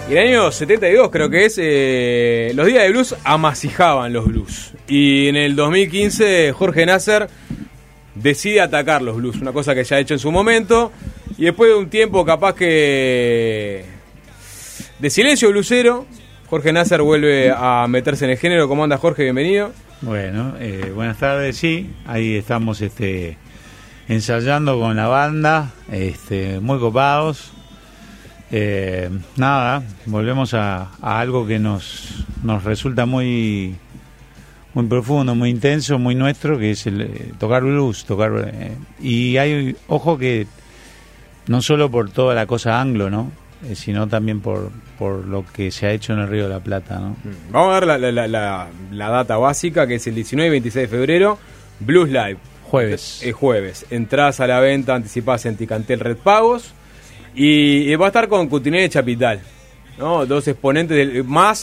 Y en el año 72 creo que es, los días de blues amasijaban los blues. Y en el 2015 Jorge Nasser decide atacar los blues, una cosa que ya ha hecho en su momento. Y después de un tiempo capaz que de silencio bluesero, Jorge Nasser vuelve a meterse en el género. ¿Cómo anda, Jorge? Bienvenido. Bueno, buenas tardes, sí. Ahí estamos ensayando con la banda, muy copados. Nada, volvemos a algo que nos resulta muy profundo, muy intenso, muy nuestro, que es el tocar blues, y hay, ojo que no solo por toda la cosa anglo, ¿no? Sino también por lo que se ha hecho en el Río de la Plata, ¿no? Vamos a ver la data básica, que es el 19 y 26 de febrero, Blues Live. Jueves. Jueves. Entradas a la venta anticipadas en Ticantel Red Pagos. Y va a estar con Cutinetti Chapital, ¿no? Dos exponentes más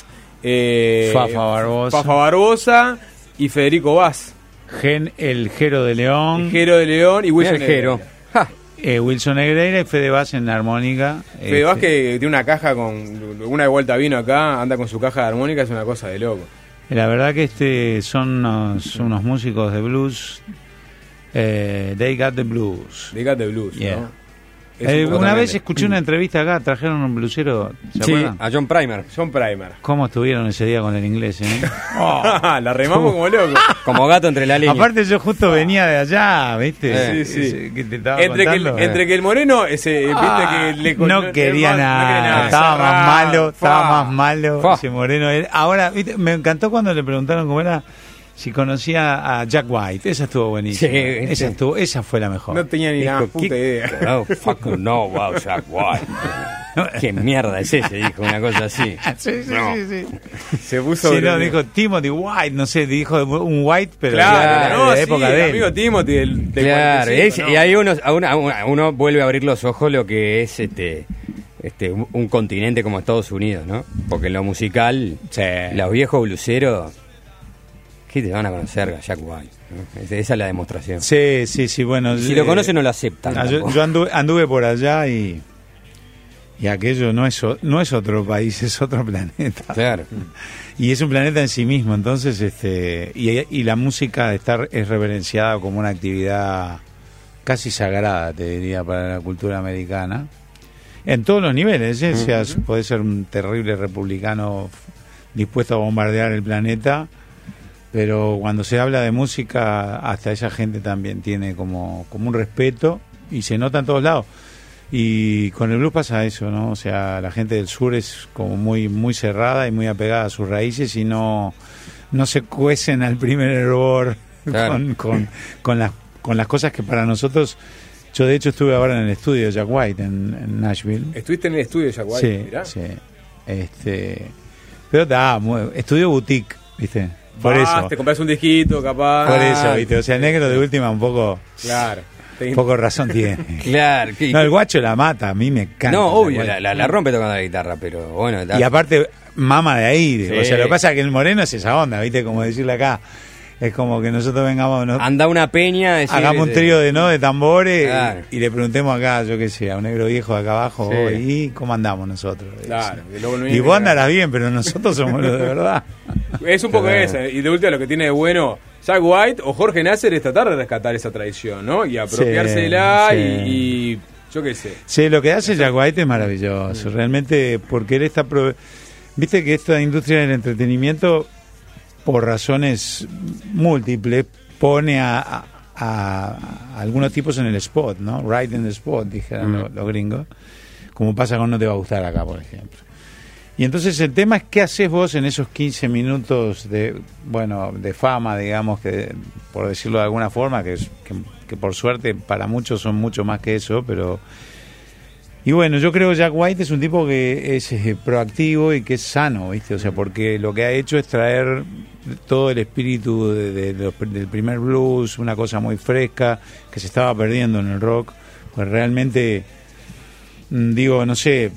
Fafa Barbosa y Federico Vaz. El Jero de León. El Jero de León y Wilson Jero. Wilson Negreira y Fede Vaz en la armónica. Fede Vaz, que tiene una caja con... Una de vuelta vino acá, anda con su caja de armónica, es una cosa de loco. La verdad que son unos músicos de blues. They got the blues. They got the blues, yeah. ¿no? Una vez escuché una entrevista acá, trajeron un blusero, ¿se acuerdan? A John Primer. ¿Cómo estuvieron ese día con el inglés, Oh. La remamos como loco. Como gato entre la leña. Aparte yo justo venía de allá, ¿viste? Sí. Que te estaba entre que el moreno, viste que no quería nada. Estaba más malo ese moreno. Ahora, ¿viste? Me encantó cuando le preguntaron cómo era, si conocía a Jack White. Esa estuvo buenísima. Sí, esa fue la mejor. No tenía ni nada puta idea. No, fuck no, wow, Jack White. Qué mierda es ese, dijo una cosa así. Sí. Se puso. Sí, no, dijo Timothy White, no sé, dijo un White, pero claro, de la época de él. Amigo Timothy del claro, 45, ¿no? Y ahí uno vuelve a abrir los ojos lo que es un continente como Estados Unidos, ¿no? Porque en lo musical, los viejos bluseros, ¿qué te van a conocer a Jack White? ¿No? Esa es la demostración. Sí, bueno. Y si lo conocen no lo aceptan. Yo anduve por allá y aquello no es otro país, es otro planeta. Claro. Y es un planeta en sí mismo, entonces y la música es reverenciada como una actividad casi sagrada, te diría, para la cultura americana. En todos los niveles, puede ser un terrible republicano dispuesto a bombardear el planeta, pero cuando se habla de música, hasta esa gente también tiene como un respeto, y se nota en todos lados. Y con el blues pasa eso, ¿no? O sea, la gente del sur es como muy cerrada y muy apegada a sus raíces, y no se cuecen al primer hervor, claro, con las cosas que para nosotros... Yo de hecho estuve ahora en el estudio de Jack White en Nashville. ¿Estuviste en el estudio de Jack White? Sí, Mirá. sí. Pero estudio boutique, ¿viste? Por eso. Te compras un disquito, capaz. Por eso, ¿viste? O sea, el negro de última un poco... Claro. Un poco razón tiene. Claro. No, el guacho la mata, a mí me encanta. No, obvio, la rompe tocando la guitarra, pero bueno. Y aparte, mama de ahí. Sí. O sea, lo que pasa es que el moreno es esa onda, ¿viste? Como decirle acá. Es como que nosotros vengamos... Anda una peña... hagamos un trío de tambores, claro, y le preguntemos acá, yo qué sé, a un negro viejo de acá abajo, sí, ¿y cómo andamos nosotros? Claro. Y vos andarás bien, pero nosotros somos los de verdad. Es un poco eso. Y de última, lo que tiene de bueno Jack White o Jorge Nasser es tratar de rescatar esa tradición, ¿no? Y apropiársela, sí. y yo qué sé. Sí, lo que hace Jack White es maravilloso, realmente, porque él está... Viste que esta industria del entretenimiento, por razones múltiples, pone a algunos tipos en el spot, ¿no? Right in the spot, dijeron los gringos, como pasa con No te va a gustar acá, por ejemplo. Y entonces el tema es qué haces vos en esos 15 minutos de fama, digamos, que por decirlo de alguna forma, que por suerte para muchos son mucho más que eso, pero... Y bueno, yo creo que Jack White es un tipo que es proactivo y que es sano, ¿viste? O sea, porque lo que ha hecho es traer todo el espíritu del primer blues, una cosa muy fresca que se estaba perdiendo en el rock. Pues realmente, digo, no sé,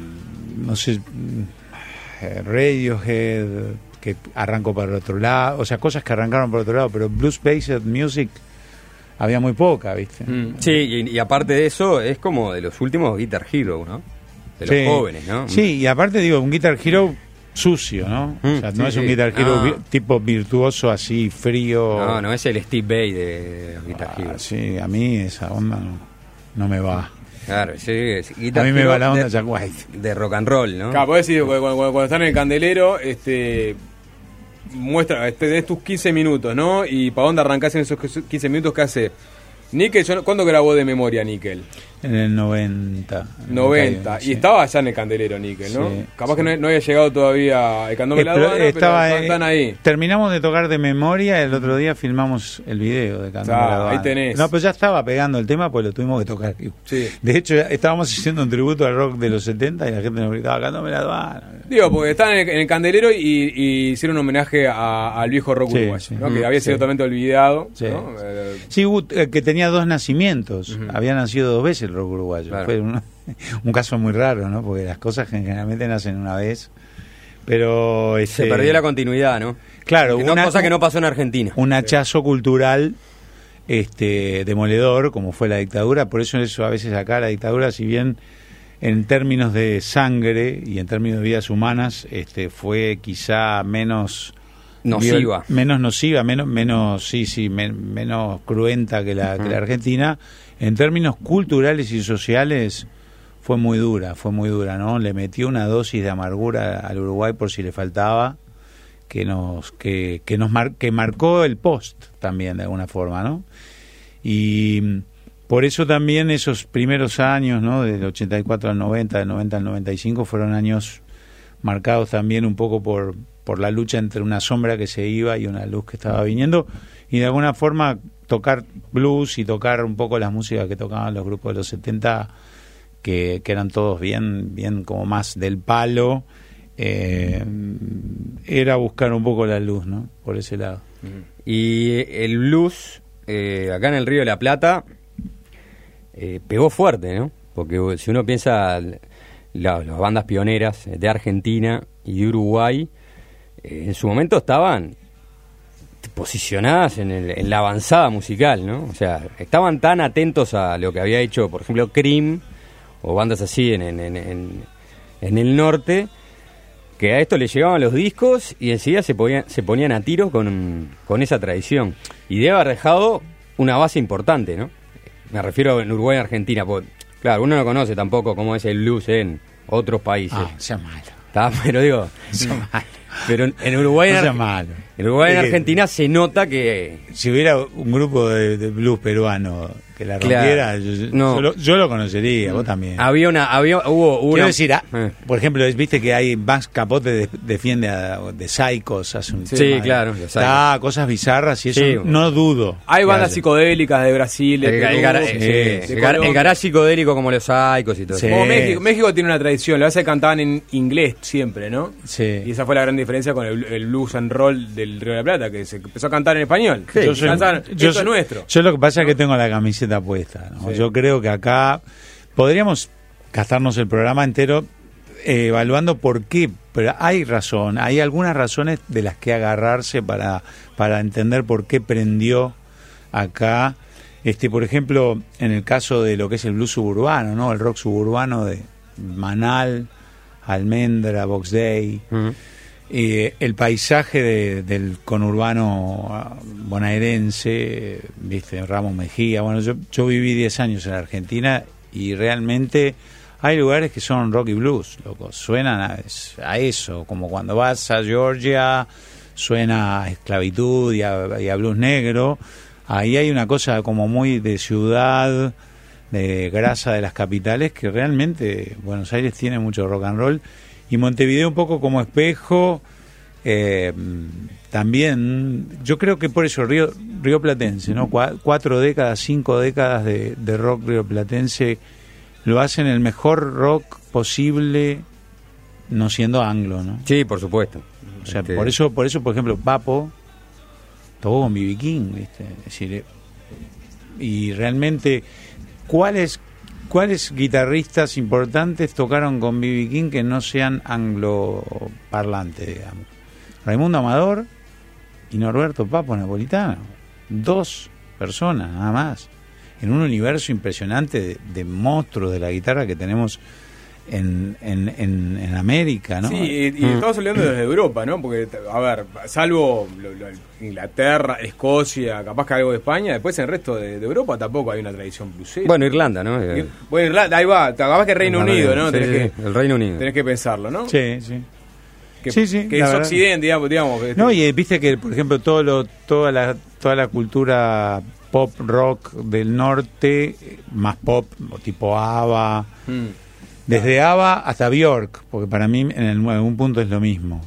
Radiohead, que arrancó por otro lado, o sea, cosas que arrancaron por otro lado, pero blues-based music había muy poca, ¿viste? Sí, y aparte de eso, es como de los últimos Guitar Hero, ¿no? de los jóvenes, ¿no? Sí, y aparte digo, un Guitar Hero sucio, ¿no? O sea, no es un Guitar Hero tipo virtuoso así, frío. No es el Steve Vai de los Guitar Hero. Sí, a mí esa onda no me va. Claro, sí, a mí me va la onda Jack White. De rock and roll, ¿no? Claro, podés decir, cuando están en el candelero, muestra, tenés tus 15 minutos, ¿no? Y para dónde arrancás en esos 15 minutos, ¿qué hace? Nickel, ¿cuándo grabó de memoria Nickel? En el 90. Y estaba allá en el candelero Nickel, ¿no? Sí, Capaz que no había llegado todavía el Candombe la Aduana, pero están ahí. Terminamos de tocar de memoria, el otro día filmamos el video de Candombe la Aduana. Ahí tenés. No, pero ya estaba pegando el tema, pues lo tuvimos que tocar. Sí. De hecho, estábamos haciendo un tributo al rock de los 70 y la gente nos gritaba Candombe la Aduana. Digo, porque están en el candelero y hicieron un homenaje al viejo rock uruguayo, ¿no? Que había sido totalmente olvidado. Sí, ¿no? Sí, que tenía 2 nacimientos. Había nacido 2 veces el rock uruguayo. Claro. Fue un caso muy raro, ¿no? Porque las cosas generalmente nacen una vez. Pero se perdió la continuidad, ¿no? Claro, una cosa que no pasó en Argentina. Un hachazo cultural demoledor, como fue la dictadura. Por eso a veces acá la dictadura, si bien en términos de sangre y en términos de vidas humanas, fue quizá menos nociva, menos cruenta que la Argentina. En términos culturales y sociales fue muy dura, ¿no? Le metió una dosis de amargura al Uruguay por si le faltaba, que marcó el post también de alguna forma, ¿no? Y por eso también esos primeros años, ¿no? Del 84 al 90, del 90 al 95 fueron años marcados también un poco por la lucha entre una sombra que se iba y una luz que estaba viniendo, y de alguna forma tocar blues y tocar un poco las músicas que tocaban los grupos de los 70, que eran todos bien como más del palo, era buscar un poco la luz, ¿no? Por ese lado. Y el blues, acá en el Río de la Plata, pegó fuerte, ¿no? Porque si uno piensa las bandas pioneras de Argentina y de Uruguay, en su momento estaban posicionadas en la avanzada musical, ¿no? O sea, estaban tan atentos a lo que había hecho, por ejemplo, Cream o bandas así en el norte, que a esto le llegaban los discos y enseguida se ponían a tiro con esa tradición. Y debe haber dejado una base importante, ¿no? Me refiero en Uruguay y Argentina, porque, claro, uno no conoce tampoco cómo es el blues en otros países. Sea malo. Pero digo, pero en Uruguay, en Uruguay y en Argentina se nota que si hubiera un grupo de blues peruano que la rompiera, claro, yo lo conocería, vos también. Hubo una. Quiero decir, por ejemplo, viste que hay Max Capote defiende de Psychos, hace un tema, claro, cosas bizarras y eso no dudo. Hay bandas psicodélicas de Brasil, el garage psicodélico como los Psychos y todo eso. Como México tiene una tradición, la base cantaban en inglés siempre, ¿no? Sí. Y esa fue la gran diferencia con el blues and roll del Río de la Plata, que se empezó a cantar en español. Sí, esto es nuestro. Yo lo que pasa es que tengo la camiseta puesta, ¿no? Sí. Yo creo que acá podríamos gastarnos el programa entero evaluando por qué, pero hay algunas razones de las que agarrarse para entender por qué prendió acá. Por ejemplo, en el caso de lo que es el blues suburbano, ¿no? El rock suburbano de Manal, Almendra, Box Day, el paisaje del conurbano bonaerense, viste, Ramos Mejía. Bueno, yo viví 10 años en Argentina y realmente hay lugares que son rock y blues, loco, suenan a eso, como cuando vas a Georgia suena a esclavitud y a blues negro. Ahí hay una cosa como muy de ciudad, de grasa de las capitales, que realmente Buenos Aires tiene mucho rock and roll, y Montevideo un poco como espejo. También yo creo que por eso Río Platense, ¿no? 4 décadas, 5 décadas de rock rioplatense lo hacen el mejor rock posible, no siendo anglo, ¿no? Sí, por supuesto. O sea, por eso por ejemplo Papo tocó con B.B. King, ¿viste? Es decir, y realmente ¿cuáles guitarristas importantes tocaron con B.B. King que no sean angloparlantes, digamos? Raimundo Amador y Norberto Papo Napolitano. 2 personas, nada más. En un universo impresionante de monstruos de la guitarra que tenemos en América, ¿no? Sí, y estamos hablando desde Europa, ¿no? Porque, a ver, salvo Inglaterra, Escocia, capaz que algo de España, después en el resto de Europa tampoco hay una tradición blusera. Bueno, Irlanda, ¿no? Bueno, Irlanda, ahí va, capaz que Reino Unido, ¿no? Sí, el Reino Unido. Tenés que pensarlo, ¿no? Sí, sí. Que, sí, que es verdad. Occidente, digamos. No, y viste que, por ejemplo, toda la cultura pop rock del norte, más pop, tipo ABBA, desde ABBA hasta Björk, porque para mí en algún punto es lo mismo.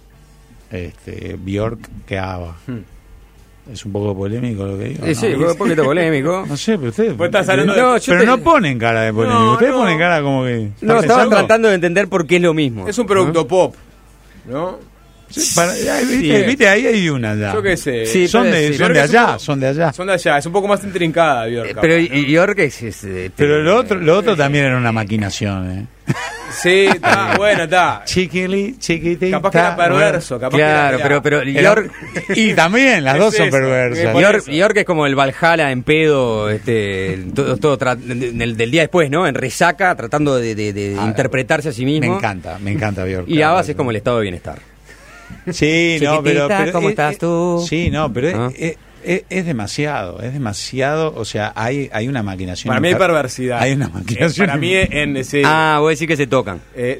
Björk que ABBA. Es un poco polémico lo que digo. Sí, un poquito polémico. No sé, pero ustedes. Vos estás hablando pero no ponen cara de polémico. No, ustedes no. ponen cara como que. No, estaban tratando de entender por qué es lo mismo. Es un producto pop, ¿no? ¿Viste? Ahí hay una ya. Yo qué sé. Sí, son de Björk es allá, un son de allá. Son de allá, es un poco más intrincada, Björk. Pero Björk Pero lo otro también era una maquinación, ¿eh? Sí, está, bueno, está. Chiquitita. Capaz que era perverso, capaz Claro, que era, pero Björk, Y también las dos son eso, perversas. por eso. Björk es como el Valhalla en pedo, todo del día después, ¿no? En resaca, tratando de interpretarse a sí mismo. Me encanta Björk. Y Abbas es como el estado de bienestar. Sí, no, pero ¿Cómo estás tú? Sí, no, pero ¿Ah? es demasiado, o sea, hay una maquinación. Para mí hay perversidad. Hay una maquinación. Para mí en ese... Vos decís que se tocan.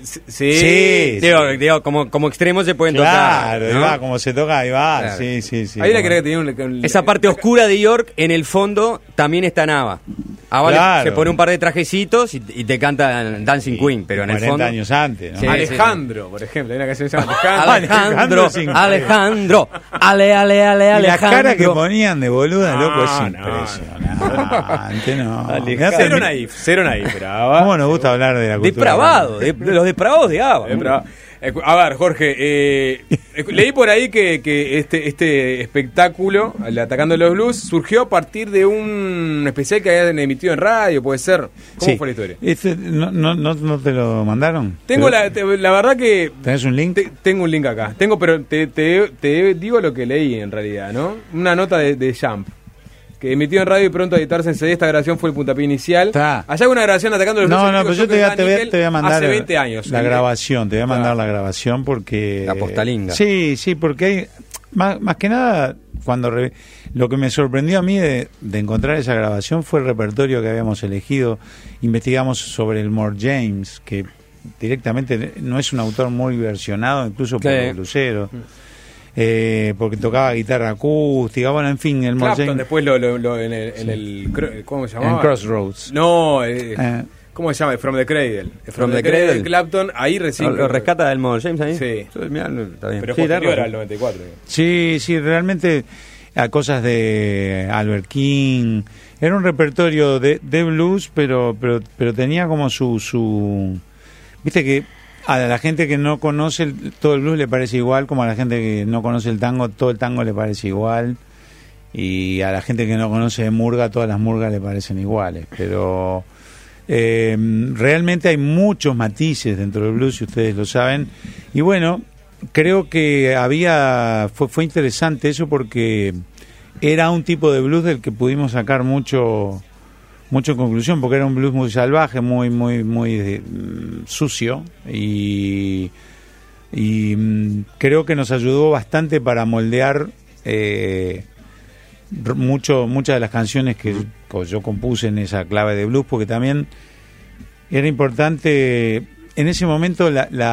Sí. Digo, como extremos se pueden Claro, tocar. ahí ¿no? va, como se toca, ahí va. Claro. Sí. Ahí la que tenía un... Esa parte oscura de York, en el fondo, también está en Ava. Ava Claro. se pone un par de trajecitos y te canta Dancing Queen, pero en el 40 fondo... años antes, ¿no? Sí. Alejandro, por ejemplo. Hay una canción que se llama Alejandro. Alejandro, Ale, Y la cara que Alejandro. ponían de boluda, loco, es No, impresionante, no. Cero naif, brava. ¿Cómo nos gusta hablar de la cultura? Depravado, de los depravados de Ava. A ver, Jorge, leí por ahí que este espectáculo, el Atacando los Blues, surgió a partir de un especial que habían emitido en radio, ¿puede ser? ¿Cómo fue la historia? ¿No te lo mandaron? Tengo la verdad que... ¿Tenés un link? Tengo un link acá. Pero te digo lo que leí en realidad, ¿no? Una nota de Jump, que emitió en radio y pronto a editarse en CD. Esta grabación fue el puntapié inicial. Está. Allá hay una grabación atacando los No, Blues pero yo te voy a mandar hace 20 años. la grabación, te voy a mandar la grabación porque... La postalinga. Sí, porque hay... Más que nada, lo que me sorprendió a mí de encontrar esa grabación fue el repertorio que habíamos elegido. Investigamos sobre el Mort James, que directamente no es un autor muy versionado, incluso por los bluseros. Porque tocaba guitarra acústica, bueno, en fin, el Mort Clapton James. después en el ¿cómo se llamaba? En Crossroads. No, ¿cómo se llama? From the Cradle. From the Cradle. Clapton, ahí recién... ¿Lo rescata del Mort James ahí? Sí. Mirá, está bien. Pero Sí, posterior claro. al 94. Sí, realmente a cosas de Albert King. Era un repertorio de blues, pero tenía como su... Viste que a la gente que no conoce todo el blues le parece igual, como a la gente que no conoce el tango, todo el tango le parece igual. Y a la gente que no conoce de murga, todas las murgas le parecen iguales. Pero realmente hay muchos matices dentro del blues, si ustedes lo saben. Y bueno, creo que fue interesante eso porque era un tipo de blues del que pudimos sacar mucho en conclusión, porque era un blues muy salvaje, muy sucio y creo que nos ayudó bastante para moldear muchas de las canciones que yo compuse en esa clave de blues, porque también era importante en ese momento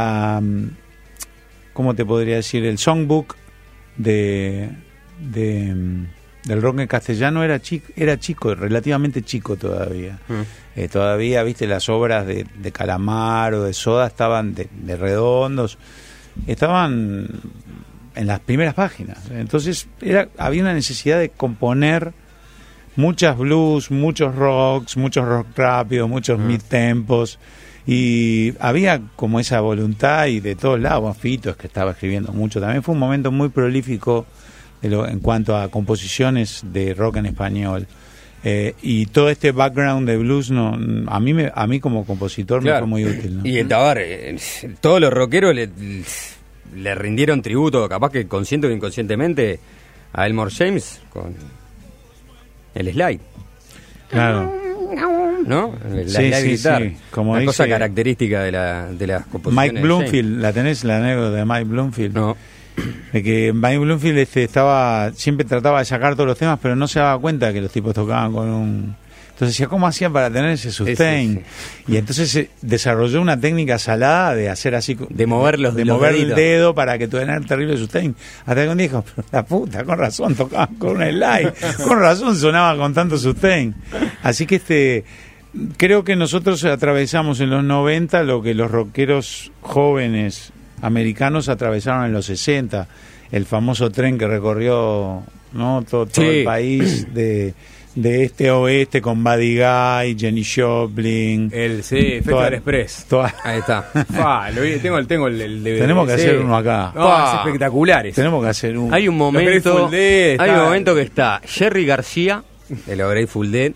¿cómo te podría decir? El songbook del rock en castellano era chico, relativamente chico todavía. Todavía, viste, las obras de Calamar o de Soda estaban de redondos, estaban en las primeras páginas. Entonces había una necesidad de componer muchas blues, muchos rock rápidos, muchos mid-tempos, y había como esa voluntad, y de todos lados, Fito, que estaba escribiendo mucho. También fue un momento muy prolífico en cuanto a composiciones de rock en español. Y todo este background de blues a mí como compositor me fue muy útil, ¿no? Y todos los rockeros le rindieron tributo, capaz que consciente o inconscientemente, a Elmore James con el slide. Claro. ¿no? La Sí, slide sí, guitar. sí. Como una dice cosa característica de las composiciones. Mike Bloomfield, ¿la tenés la anécdota de Mike Bloomfield? No. De que Mike Bloomfield siempre trataba de sacar todos los temas, pero no se daba cuenta que los tipos tocaban con un... Entonces decía, ¿cómo hacían para tener ese sustain? Sí. Y entonces desarrolló una técnica salada de hacer así... De mover el dedo para que tuviera terrible sustain. Hasta que un día dijo, pero la puta, con razón tocaban con un slide. Con razón sonaba con tanto sustain. Así que creo que nosotros atravesamos en los 90 lo que los rockeros jóvenes americanos atravesaron en los 60. El famoso tren que recorrió, ¿no? todo el país de este a oeste con Buddy Guy, Jenny Joplin, Festival Express. Ahí está. Tengo el DVD. Tenemos que hacer uno acá. Es espectaculares. Tenemos que hacer uno. Hay un momento que está Jerry García de los Grateful Dead,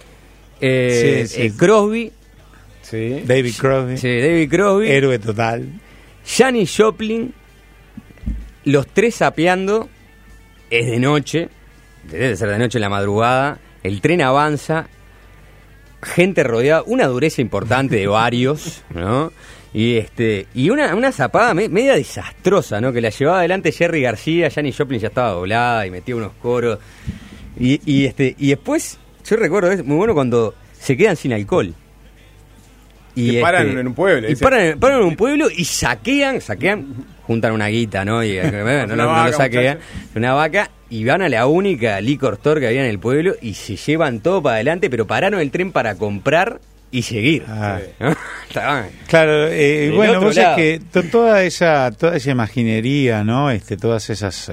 Crosby, David Crosby, héroe total, Janis Joplin, los tres sapeando. Es de noche, debe ser de noche en la madrugada. El tren avanza, gente rodeada, una dureza importante de varios, ¿no? Y una zapada media desastrosa, ¿no? Que la llevaba adelante Jerry García. Janis Joplin ya estaba doblada y metía unos coros. Y después, yo recuerdo, es muy bueno cuando se quedan sin alcohol. Y paran en un pueblo. Y paran en un pueblo y saquean, juntan una guita, ¿no? Y no lo saquean, una vaca. Y van a la única liquor store que había en el pueblo y se llevan todo para adelante, pero pararon el tren para comprar y seguir. Claro, bueno, vos sabés que toda esa imaginería, ¿no? Todas esas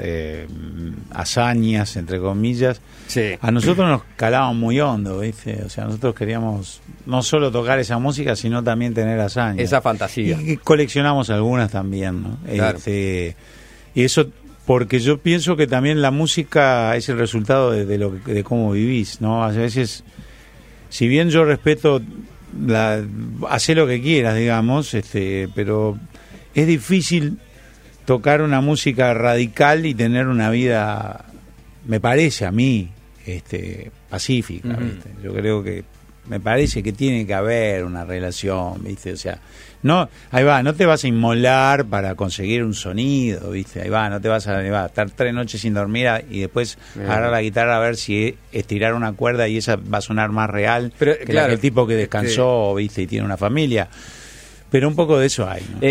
hazañas, entre comillas, a nosotros nos calaban muy hondo, ¿viste? O sea, nosotros queríamos no solo tocar esa música, sino también tener hazañas. Esa fantasía. Y coleccionamos algunas también, ¿no? Claro. Y eso... Porque yo pienso que también la música es el resultado de cómo vivís, ¿no? A veces, si bien yo respeto, hacer lo que quieras, digamos, pero es difícil tocar una música radical y tener una vida, me parece a mí, pacífica, ¿viste? Yo creo que me parece que tiene que haber una relación, ¿viste? O sea, no, ahí va, no te vas a inmolar para conseguir un sonido, ¿viste? Ahí va, no te vas a estar 3 noches sin dormir y después agarrar la guitarra a ver si estirar una cuerda y esa va a sonar más real que el tipo que descansó, ¿viste? Y tiene una familia. Pero un poco de eso hay, ¿no?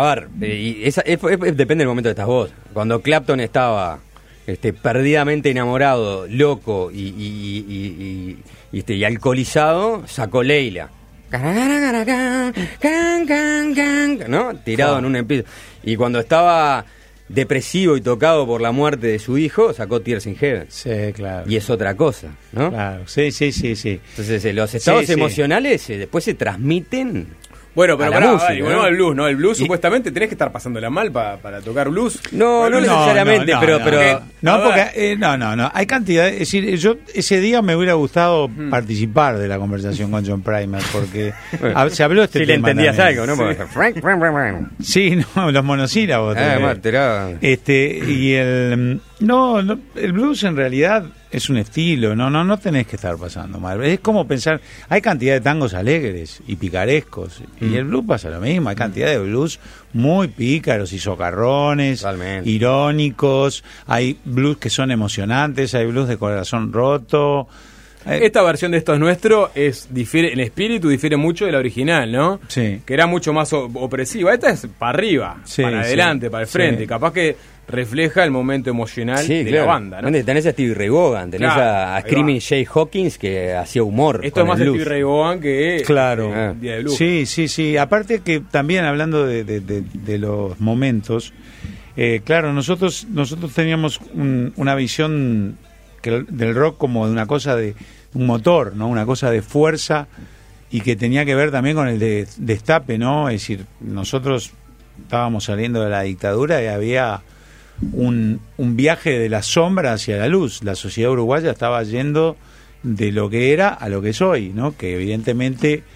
Depende del momento que estás vos. Cuando Clapton estaba perdidamente enamorado, loco y alcoholizado, sacó Leila, ¿no? Tirado en un empiezo. Y cuando estaba depresivo y tocado por la muerte de su hijo, sacó Tears in Heaven. Sí, claro. Y es otra cosa, ¿no? Claro, sí. Entonces los estados emocionales después se transmiten. Bueno, pero bueno, el blues, ¿no? El blues supuestamente tenés que estar pasándola mal para tocar blues. No necesariamente, pero no, porque no. Hay cantidad, es decir, yo ese día me hubiera gustado participar de la conversación con John Primer, porque se habló de tema. Si le entendías algo, ¿no? Sí, no, los monosílabos. Y el blues en realidad es un estilo, no tenés que estar pasando mal. Es como pensar, hay cantidad de tangos alegres y picarescos, y el blues pasa lo mismo, hay cantidad de blues muy pícaros y socarrones, totalmente irónicos, hay blues que son emocionantes, hay blues de corazón roto. Esta versión de Esto es Nuestro difiere, en espíritu difiere mucho de la original, ¿no? Sí. Que era mucho más opresiva. Esta es para arriba, para adelante, para el frente. Capaz que refleja el momento emocional de la banda, ¿no? Tenés a Stevie Ray Vaughan, tenés a Screaming Jay Hawkins, que hacía humor. Esto es más Stevie Ray Vaughan que Día de Blues. Sí. Aparte que también hablando de los momentos, claro, nosotros teníamos una visión del rock como de una cosa de un motor, ¿no? Una cosa de fuerza, y que tenía que ver también con el destape, ¿no? Es decir, nosotros estábamos saliendo de la dictadura y había un viaje de la sombra hacia la luz. La sociedad uruguaya estaba yendo de lo que era a lo que es hoy, ¿no? Que evidentemente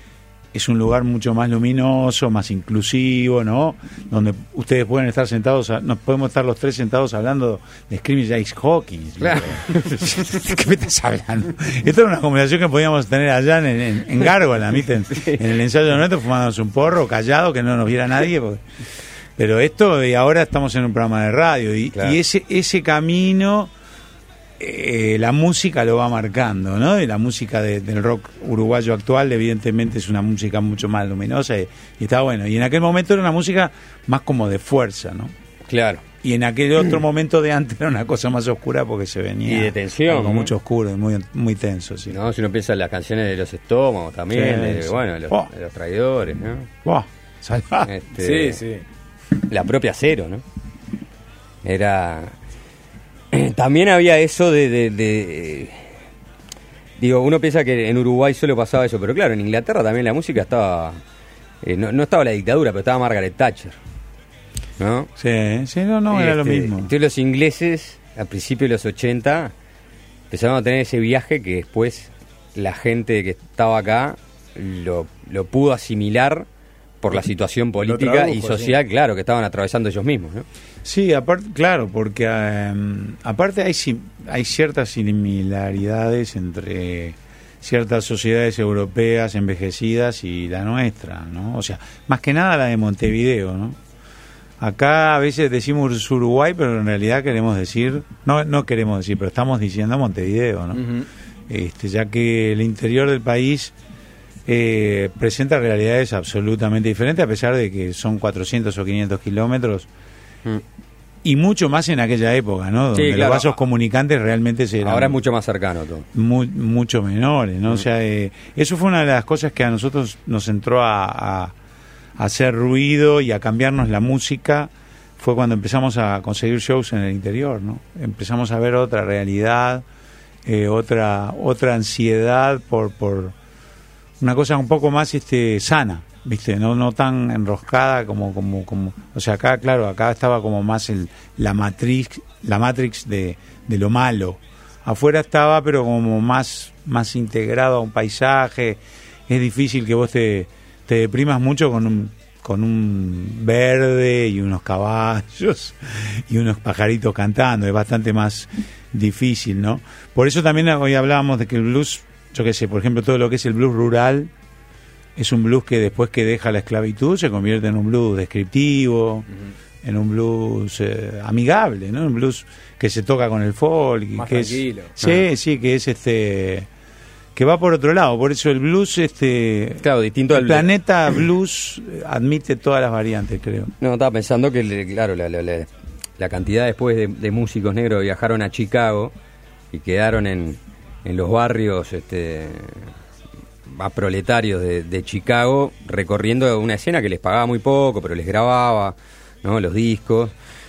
es un lugar mucho más luminoso, más inclusivo, ¿no? Donde ustedes pueden estar sentados, nos podemos estar los tres sentados hablando de scrimmage ice hockey. Claro. ¿Qué me estás hablando? Esta era una conversación que podíamos tener allá en Gárgola, ¿viste? En el ensayo de nuestro, fumándonos un porro, callado, que no nos viera nadie. Pero esto, y ahora estamos en un programa de radio, y ese camino... la música lo va marcando, ¿no? Y la música del rock uruguayo actual evidentemente es una música mucho más luminosa y está bueno. Y en aquel momento era una música más como de fuerza, ¿no? Claro. Y en aquel otro momento de antes era una cosa más oscura porque se venía... Y de tensión. Algo mucho oscuro y muy tenso, sí. No, si uno piensa en las canciones de Los Estómagos también, Sí. bueno, de los Traidores, ¿no? Salvaje. Sí. La propia Cero, ¿no? Era... También había eso digo, uno piensa que en Uruguay solo pasaba eso, pero claro, en Inglaterra también la música estaba... no estaba la dictadura, pero estaba Margaret Thatcher, ¿no? Sí, no, era lo mismo. Entonces los ingleses, a principios de los 80, empezaron a tener ese viaje que después la gente que estaba acá lo pudo asimilar por la situación política y social, claro, que estaban atravesando ellos mismos, ¿no? Sí, aparte, claro, porque aparte hay ciertas similaridades entre ciertas sociedades europeas envejecidas y la nuestra, ¿no? O sea, más que nada la de Montevideo, ¿no? Acá a veces decimos Uruguay, pero en realidad queremos decir, no queremos decir, pero estamos diciendo Montevideo, ¿no? Uh-huh. Ya que el interior del país presenta realidades absolutamente diferentes, a pesar de que son 400 o 500 kilómetros, y mucho más en aquella época, ¿no? Donde los vasos comunicantes realmente eran... Ahora es mucho más cercano todo. Mucho menores, ¿no? O sea, eso fue una de las cosas que a nosotros nos entró a hacer ruido y a cambiarnos la música, fue cuando empezamos a conseguir shows en el interior, ¿no? Empezamos a ver otra realidad, otra ansiedad por una cosa un poco más sana, ¿viste? No tan enroscada como o sea, acá, claro, acá estaba como más la Matrix de lo malo. Afuera estaba, pero como más integrado a un paisaje. Es difícil que vos te deprimas mucho con un verde y unos caballos y unos pajaritos cantando. Es bastante más difícil, ¿no? Por eso también hoy hablábamos de que el blues, yo qué sé, por ejemplo, todo lo que es el blues rural es un blues que después que deja la esclavitud se convierte en un blues descriptivo, uh-huh, en un blues amigable, ¿no? Un blues que se toca con el folk, más que tranquilo. Sí, que es que va por otro lado. Por eso el blues, claro, distinto el planeta blues admite todas las variantes, creo. No, estaba pensando que, claro, la cantidad después de músicos negros que viajaron a Chicago y quedaron en los barrios más proletarios de Chicago, recorriendo una escena que les pagaba muy poco, pero les grababa, ¿no? Los discos.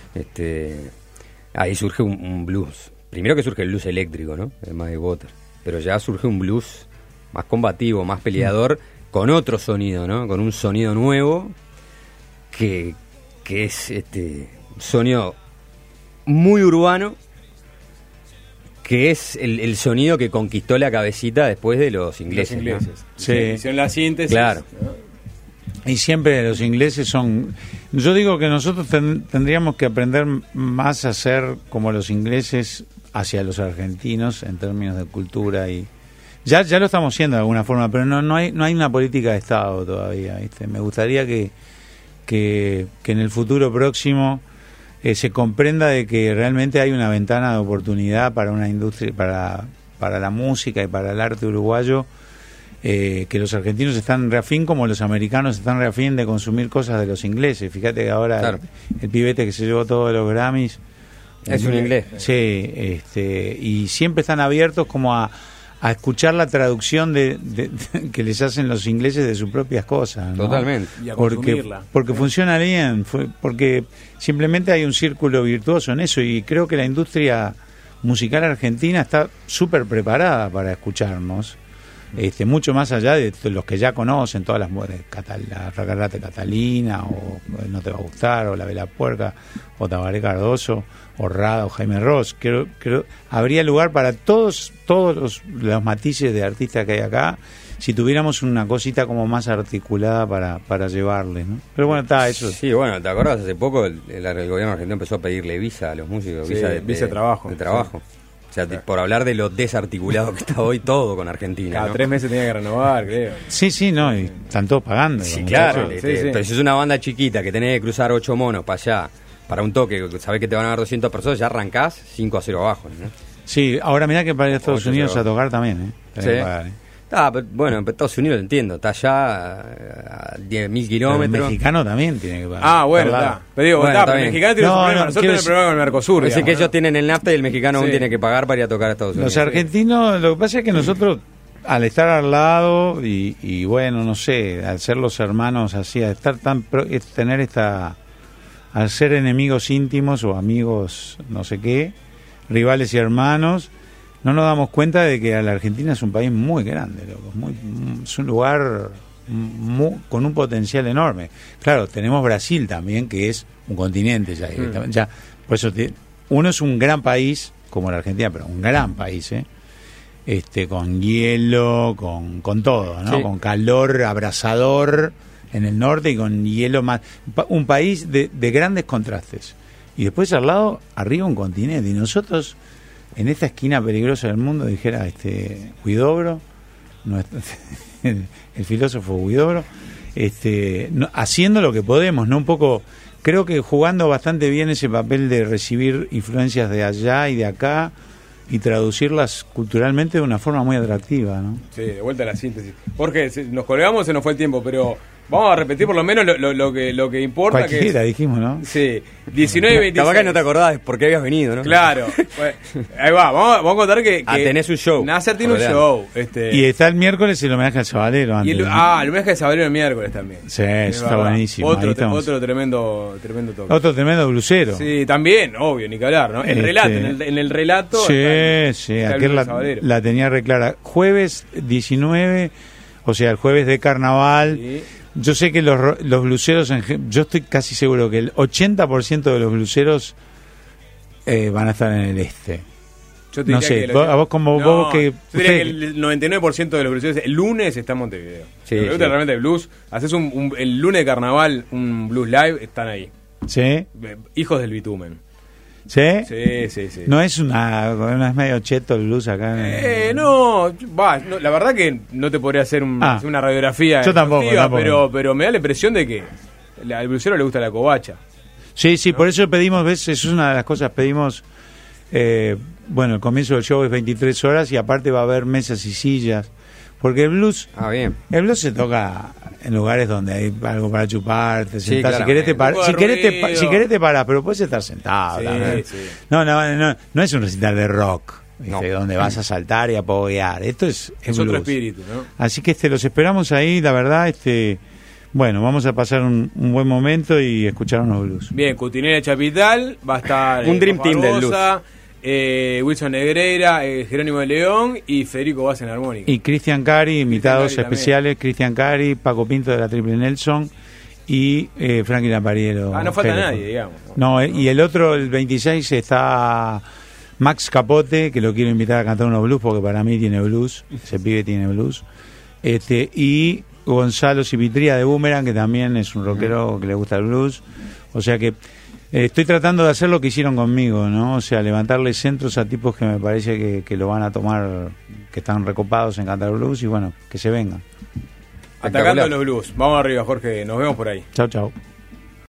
Ahí surge un blues. Primero que surge el blues eléctrico, ¿no? El Muddy Waters. Pero ya surge un blues más combativo, más peleador, con otro sonido, ¿no? Con un sonido nuevo que es sonido muy urbano, que es el sonido que conquistó la cabecita después de los ingleses. ¿no? Sí. Hicieron la síntesis. Claro. ¿No? Y siempre los ingleses son... Yo digo que nosotros tendríamos que aprender más a ser como los ingleses hacia los argentinos en términos de cultura y... Ya lo estamos haciendo de alguna forma, pero no hay una política de Estado todavía, ¿viste? Me gustaría que en el futuro próximo se comprenda de que realmente hay una ventana de oportunidad para una industria, para la música y para el arte uruguayo, que los argentinos están reafín como los americanos están reafín de consumir cosas de los ingleses. Fíjate que ahora claro, el pibete que se llevó todos los Grammys es un inglés. Sí, y siempre están abiertos como a escuchar la traducción de que les hacen los ingleses de sus propias cosas, ¿no? Totalmente. Y a consumirla. Porque funciona bien, porque simplemente hay un círculo virtuoso en eso, y creo que la industria musical argentina está súper preparada para escucharnos, mucho más allá de los que ya conocen, todas las la Racarrate Catalina, o No Te Va a Gustar, o La Vela Puerca, o Tabaré Cardoso, o Rada, o Jaime Ross. Creo habría lugar para todos los matices de artistas que hay acá, si tuviéramos una cosita como más articulada para llevarles, ¿no? Pero bueno, está eso. Sí, bueno, ¿te acordás? Hace poco el gobierno argentino empezó a pedirle visa a los músicos, Sí, visa de trabajo. De trabajo. Sí. O sea, por hablar de lo desarticulado que está hoy todo con Argentina, Cada ¿no? 3 meses tenía que renovar, creo. Sí, no, y están todos pagando. Sí, los claro. muchachos. Sí. Entonces, si es una banda chiquita que tenés que cruzar 8 monos para allá, para un toque, sabés que te van a dar 200 personas, ya arrancás 5-0 abajo, ¿no? Sí, ahora mirá que para ir a Estados 8 Unidos se va. a tocar también, Tenés que Sí. pagar, Bueno, en Estados Unidos lo entiendo, está allá a 10.000 Pero el kilómetros. mexicano también tiene que pagar. Ah, bueno, Al lado. está. Pero digo, Bueno, está, está pero el bien. mexicano tiene No, su problema. no, Nosotros quiero tenemos problema con el Mercosur. Así que digamos, ellos ¿no? tienen el NAFTA y el mexicano aún Sí. tiene que pagar para ir a tocar a Estados Unidos. Los argentinos, lo que pasa es que nosotros, al estar al lado y bueno, no sé, al ser los hermanos así, al estar tener al ser enemigos íntimos o amigos, no sé qué, rivales y hermanos, no nos damos cuenta de que la Argentina es un país muy grande, loco, es un lugar con un potencial enorme. Claro, tenemos Brasil también, que es un continente ya directamente. Ya, por eso uno es un gran país, como la Argentina, pero un gran país, con hielo, con todo, ¿no? Sí. Con calor abrasador en el norte y con hielo más. Un país de grandes contrastes. Y después al lado, arriba un continente. Y nosotros, en esta esquina peligrosa del mundo, dijera Huidobro, el filósofo Huidobro, haciendo lo que podemos, ¿no? Un poco, creo que jugando bastante bien ese papel de recibir influencias de allá y de acá y traducirlas culturalmente de una forma muy atractiva, ¿no? Sí, de vuelta a la síntesis. Jorge, nos colgamos, se nos fue el tiempo, pero vamos a repetir por lo menos lo que importa. Cualquiera, que es, dijimos, ¿no? Sí, 19 y 26. Capaz que no te acordás por qué habías venido, ¿no? Claro. Bueno, ahí va, vamos a contar que tenés un show. Nasser tiene un Por show. Y está el miércoles el homenaje al Sabalero. Y Antes, el ¿no? homenaje de Sabalero el miércoles también. Sí, Es eso está verdad. buenísimo. Ahí estamos. Otro tremendo toque. Otro tremendo blusero. Sí, también, obvio, ni que hablar, ¿no? El relato, en el relato. Sí, está aquel el Sabalero. la tenía reclara. Jueves 19, o sea, el jueves de carnaval. Sí. Yo sé que los bluseros, yo estoy casi seguro que el 80% de los bluseros van a estar en el este. Yo te No diría sé, que vos como vos que... yo diría que el 99% de los blueseros el lunes está en Montevideo. Sí, Si te gusta sí. realmente el blues, haces el lunes de carnaval un blues live, están ahí. ¿Sí? Hijos del bitumen. ¿Sí? Sí. No es no es medio cheto el blues acá. No, la verdad que no te podría hacer una radiografía. Yo tampoco, exhaustiva, pero me da la impresión de que al blusero le gusta la covacha. Sí, por eso pedimos, ¿ves? Eso es una de las cosas, pedimos, el comienzo del show es 23 horas y aparte va a haber mesas y sillas, porque el blues bien. se toca en lugares donde hay algo para chupar, te Sí, sentás, claro. si querés te parás, Un poco de si querés te parás, pero puedes estar sentado. Sí, también. sí. No es un recital de rock, ¿viste? No. Donde vas a saltar y a poguear, esto es otro blues. espíritu, ¿no? Así que los esperamos ahí, la verdad, bueno, vamos a pasar un buen momento y escuchar unos blues. Bien, Cutinera Chapital, va a estar Un dream team del Barbosa, Wilson Negreira, Jerónimo de León y Federico Vaz en armónica. Y Cristian Cari, invitados Cari especiales, Cristian Cari, Paco Pinto de la Triple Nelson y Frankie Lapariero. No falta Jerez. nadie, digamos. No, y el otro, el 26, está Max Capote, que lo quiero invitar a cantar unos blues porque para mí tiene blues, ese pibe tiene blues. Y Gonzalo Cipitría de Boomerang, que también es un rockero que le gusta el blues. O sea que estoy tratando de hacer lo que hicieron conmigo, ¿no? O sea, levantarle centros a tipos que me parece que lo van a tomar, que están recopados en cantar blues y bueno, que se vengan. Atacando los blues. Vamos arriba, Jorge. Nos vemos por ahí. Chau.